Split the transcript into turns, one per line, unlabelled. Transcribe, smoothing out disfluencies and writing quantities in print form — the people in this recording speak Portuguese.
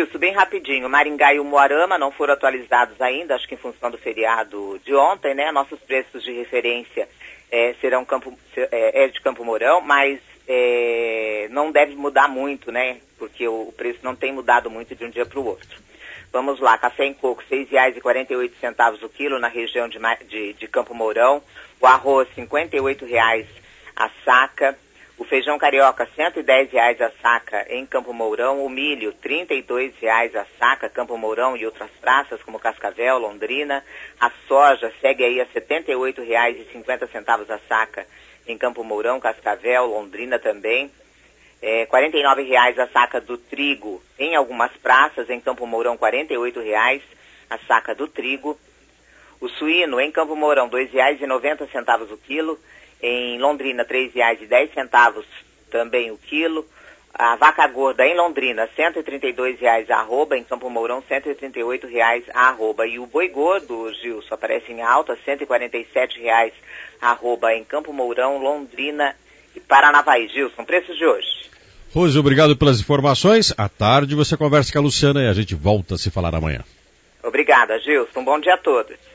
Gilson, bem rapidinho, Maringá e Umuarama não foram atualizados ainda, acho que em função do feriado de ontem, né? Nossos preços de referência serão de Campo Mourão, mas não deve mudar muito, né? Porque o preço não tem mudado muito de um dia para o outro. Vamos lá, café em coco, R$ 6,48 o quilo na região de Campo Mourão, o arroz, R$ 58,00 a saca, o feijão carioca, R$ 110,00 a saca em Campo Mourão, o milho, R$ 32,00 a saca, Campo Mourão e outras praças como Cascavel, Londrina, a soja segue aí a R$ 78,50 a saca em Campo Mourão, Cascavel, Londrina também, R$ 49,00 a saca do trigo em algumas praças, em Campo Mourão R$ 48,00 a saca do trigo, o suíno em Campo Mourão R$ 2,90 o quilo, em Londrina, R$ 3,10 também o quilo. A vaca gorda em Londrina, R$ 132,00 a arroba. Em Campo Mourão, R$ 138,00 a arroba. E o boi gordo, Gilson, aparece em alta, R$ 147,00 a arroba em Campo Mourão, Londrina e Paranavaí. Gilson, preços de hoje.
Rose, obrigado pelas informações. À tarde você conversa com a Luciana e a gente volta a se falar amanhã.
Obrigada, Gilson. Um bom dia a todos.